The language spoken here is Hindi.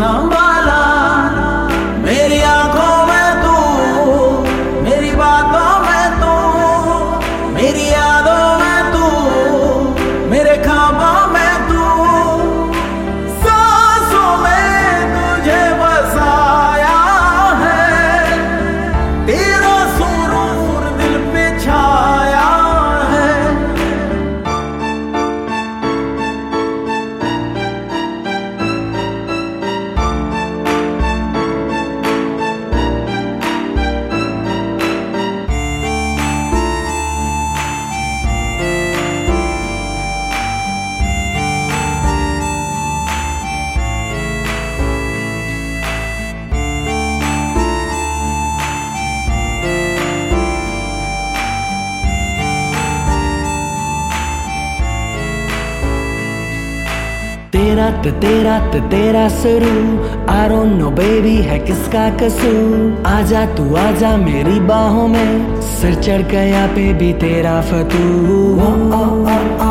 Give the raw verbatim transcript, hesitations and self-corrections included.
संभाला। मेरी आंखों में तू, मेरी बातों में तू, मेरी यादों में तू, मेरे ख्वाबों में तू, सांसों में तुझे बसाया है, तेरा सुरूर दिल पे छाया है। तेरा ते तेरा ते तेरा शुरू, I don't know baby है किसका कसूर। आजा तू आजा मेरी बाहों में, सिर चढ़ गया बेबी तेरा फतूर। ओ, ओ, ओ, ओ,